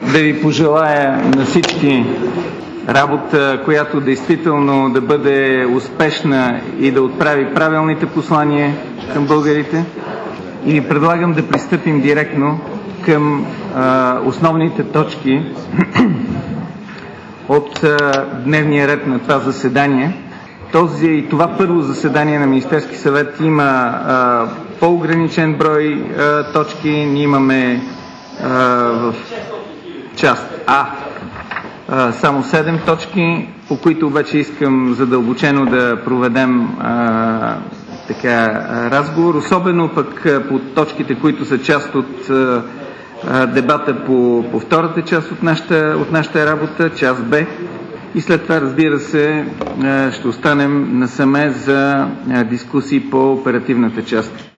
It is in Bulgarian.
да ви пожелая на всички работа, която действително да бъде успешна и да отправи правилните послания към българите. И ви предлагам да пристъпим директно към основните точки от дневния ред на това заседание. Това първо заседание на Министерски съвет има по-ограничен брой точки. Ние имаме в част А само 7 точки, по които обаче искам задълбочено да проведем разговор, особено пък по точките, които са част от дебата по втората част от нашата работа, част Б. И след това, разбира се, ще останем насаме за дискусии по оперативната част.